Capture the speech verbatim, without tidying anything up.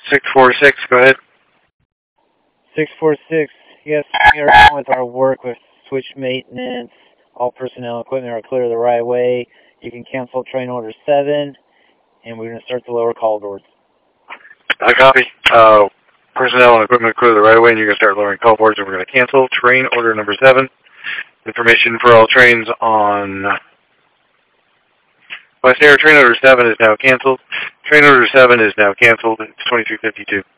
six four six, go ahead. six four six, yes, we are on with our work with switch maintenance. All personnel and equipment are clear the right way. You can cancel train order seven, and we're going to start the lower call boards. I copy. Uh, personnel and equipment clear the right away, and you're going to start lowering call boards, and we're going to cancel train order number seven. Information for all trains on West Air. Train order seven is now canceled. Train order seven is now canceled. It's twenty-three fifty-two.